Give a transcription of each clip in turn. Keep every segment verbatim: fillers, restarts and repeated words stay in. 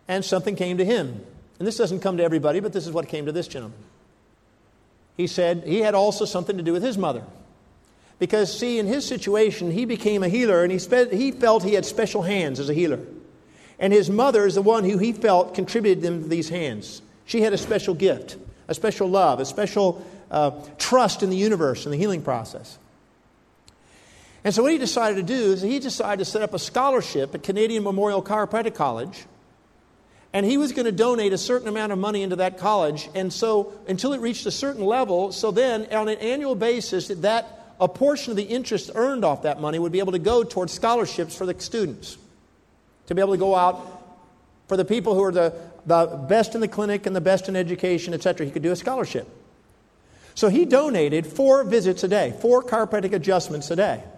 and something came to him. And this doesn't come to everybody, but this is what came to this gentleman. He said he had also something to do with his mother. Because, see, in his situation, he became a healer, and he, spe- he felt he had special hands as a healer. And his mother is the one who he felt contributed him to these hands. She had a special gift, a special love, a special uh, trust in the universe and the healing process. And so what he decided to do is he decided to set up a scholarship at Canadian Memorial Chiropractic College. And he was going to donate a certain amount of money into that college. And so until it reached a certain level, so then on an annual basis, that a portion of the interest earned off that money would be able to go towards scholarships for the students. To be able to go out for the people who are the, the best in the clinic and the best in education, et cetera. He could do a scholarship. So he donated four visits a day, four chiropractic adjustments a day.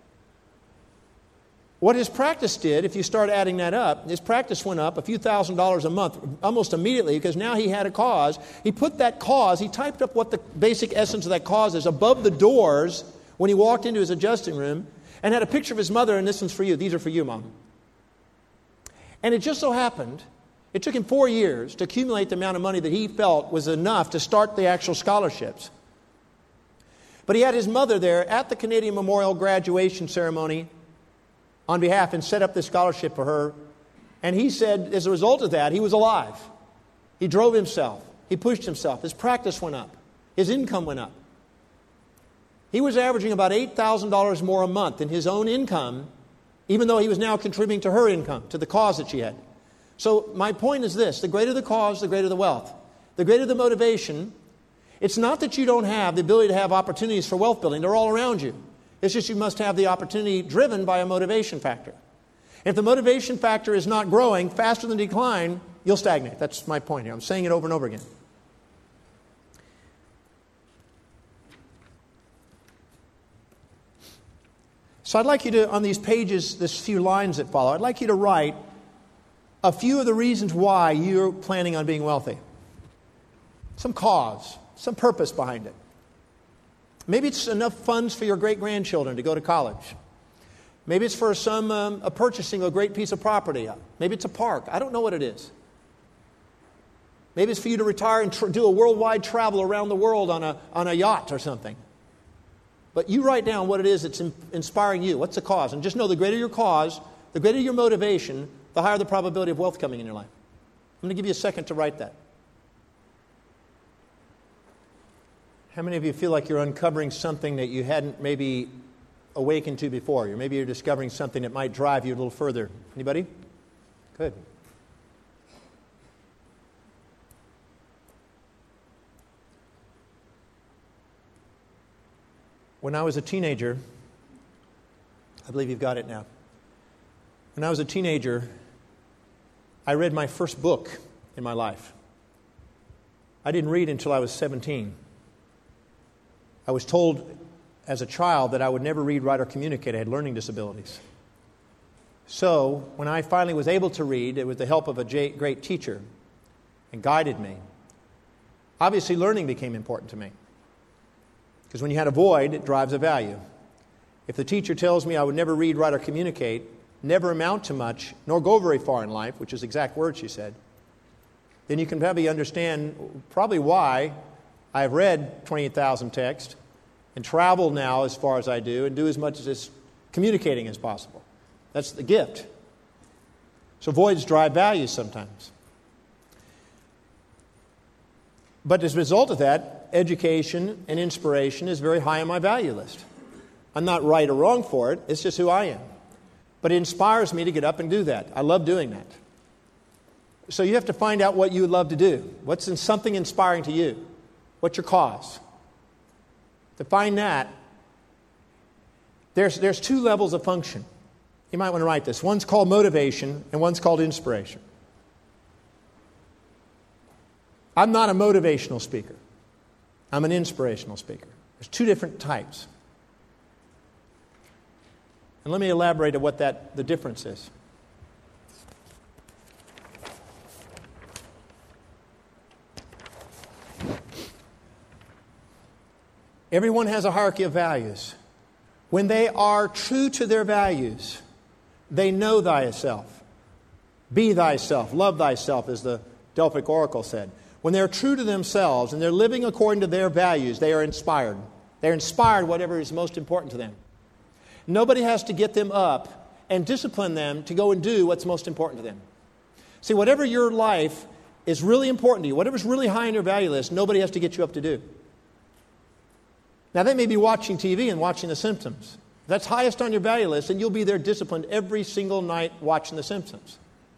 What his practice did, if you start adding that up, his practice went up a few thousand dollars a month almost immediately because now he had a cause. He put that cause, he typed up what the basic essence of that cause is above the doors when he walked into his adjusting room and had a picture of his mother, and this one's for you. These are for you, Mom. And it just so happened, it took him four years to accumulate the amount of money that he felt was enough to start the actual scholarships. But he had his mother there at the Canadian Memorial graduation ceremony on behalf and set up this scholarship for her. And he said, as a result of that, he was alive. He drove himself. He pushed himself. His practice went up. His income went up. He was averaging about eight thousand dollars more a month in his own income, even though he was now contributing to her income, to the cause that she had. So my point is this: the greater the cause, the greater the wealth. The greater the motivation. It's not that you don't have the ability to have opportunities for wealth building. They're all around you. It's just you must have the opportunity driven by a motivation factor. If the motivation factor is not growing faster than decline, you'll stagnate. That's my point here. I'm saying it over and over again. So I'd like you to, on these pages, this few lines that follow, I'd like you to write a few of the reasons why you're planning on being wealthy. Some cause, some purpose behind it. Maybe it's enough funds for your great-grandchildren to go to college. Maybe it's for some um, a purchasing a great piece of property. Maybe it's a park. I don't know what it is. Maybe it's for you to retire and tr- do a worldwide travel around the world on a, on a yacht or something. But you write down what it is that's in, inspiring you. What's the cause? And just know the greater your cause, the greater your motivation, the higher the probability of wealth coming in your life. I'm going to give you a second to write that. How many of you feel like you're uncovering something that you hadn't maybe awakened to before? Or maybe you're discovering something that might drive you a little further. Anybody? Good. When I was a teenager, I believe you've got it now. When I was a teenager, I read my first book in my life. I didn't read until I was seventeen. I was told as a child that I would never read, write, or communicate. I had learning disabilities. So when I finally was able to read, it was the help of a great teacher and guided me. Obviously, learning became important to me. Because when you had a void, it drives a value. If the teacher tells me I would never read, write, or communicate, never amount to much, nor go very far in life, which is the exact word she said, then you can probably understand probably why I've read twenty-eight thousand texts and travel now as far as I do and do as much as communicating as possible. That's the gift. So voids drive values sometimes. But as a result of that, education and inspiration is very high on my value list. I'm not right or wrong for it. It's just who I am. But it inspires me to get up and do that. I love doing that. So you have to find out what you would love to do. What's in something inspiring to you? What's your cause? To find that, there's, there's two levels of function. You might want to write this. One's called motivation and one's called inspiration. I'm not a motivational speaker. I'm an inspirational speaker. There's two different types. And let me elaborate on what that the difference is. Everyone has a hierarchy of values. When they are true to their values, they know thyself. Be thyself, love thyself, as the Delphic Oracle said. When they're true to themselves and they're living according to their values, they are inspired. They're inspired whatever is most important to them. Nobody has to get them up and discipline them to go and do what's most important to them. See, whatever your life is really important to you, whatever's really high on your value list, nobody has to get you up to do. Now, they may be watching T V and watching The Simpsons. If that's highest on your value list, and you'll be there disciplined every single night watching The Simpsons.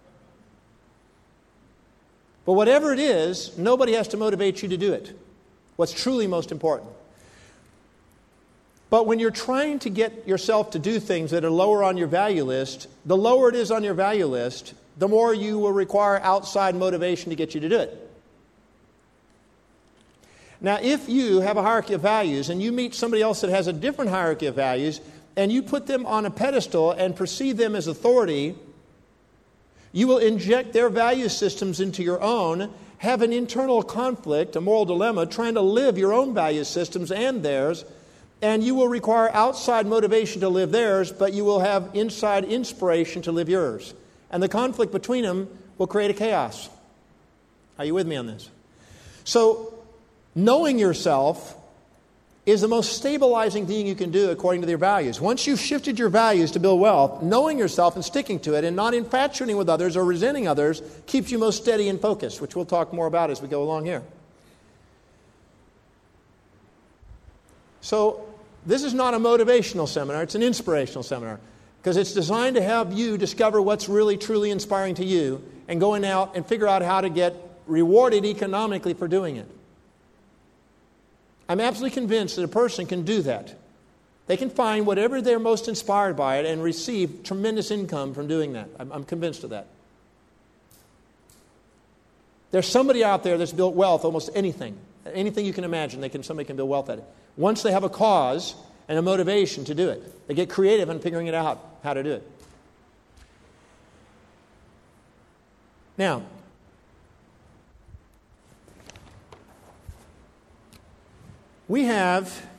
But whatever it is, nobody has to motivate you to do it. What's truly most important. But when you're trying to get yourself to do things that are lower on your value list, the lower it is on your value list, the more you will require outside motivation to get you to do it. Now, if you have a hierarchy of values and you meet somebody else that has a different hierarchy of values and you put them on a pedestal and perceive them as authority, you will inject their value systems into your own, have an internal conflict, a moral dilemma, trying to live your own value systems and theirs, and you will require outside motivation to live theirs, but you will have inside inspiration to live yours. And the conflict between them will create a chaos. Are you with me on this? So, knowing yourself is the most stabilizing thing you can do according to your values. Once you've shifted your values to build wealth, knowing yourself and sticking to it and not infatuating with others or resenting others keeps you most steady and focused, which we'll talk more about as we go along here. So, this is not a motivational seminar, it's an inspirational seminar. Because it's designed to help you discover what's really, truly inspiring to you and going out and figure out how to get rewarded economically for doing it. I'm absolutely convinced that a person can do that. They can find whatever they're most inspired by it and receive tremendous income from doing that. I'm, I'm convinced of that. There's somebody out there that's built wealth, almost anything. Anything you can imagine, they can, somebody can build wealth at it. Once they have a cause and a motivation to do it. They get creative in figuring it out, how to do it. Now, we have